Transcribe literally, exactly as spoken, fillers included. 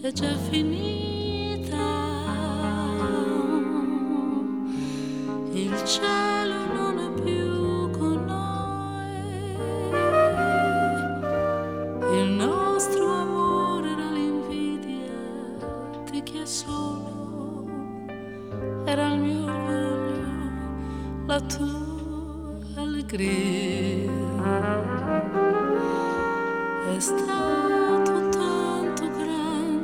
è già finita, il cielo non è più con noi, il nostro amore era l'invidia di chi è solo, era il mio orgoglio, la tua allegria. È stato